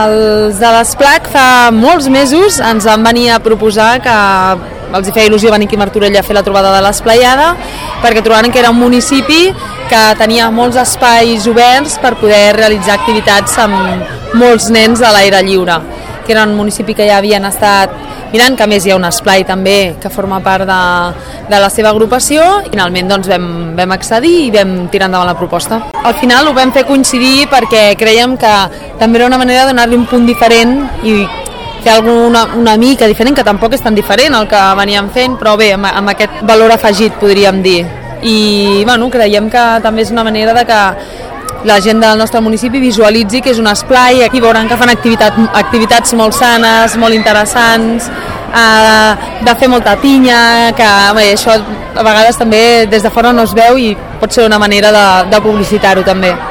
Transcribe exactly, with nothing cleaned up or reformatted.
Els de l'Esplac fa molts mesos ens van venir a proposar que els hi feia il·lusió venir aquí a Martorell a fer la trobada de l'Esplayada, perquè trobaven que era un municipi que tenia molts espais oberts per poder realitzar activitats amb molts nens a l'aire lliure, que era un municipi que ja havien estat mirant, que a més hi ha un esplai també que forma part de, de la seva agrupació, i finalment doncs, vam, vam accedir i vam tirar endavant la proposta. Al final ho vam fer coincidir perquè creiem que també era una manera de donar-li un punt diferent i fer alguna una mica diferent, que tampoc és tan diferent el que veníem fent, però bé, amb, amb aquest valor afegit podríem dir. I bueno, creiem que també és una manera de que la gent del nostre municipi visualitzi que és un esplai, aquí veuran que fan activitat, activitats molt sanes, molt interessants, eh, de fer molta pinya, que bé, això a vegades també des de fora no es veu i pot ser una manera de, de publicitar-ho també.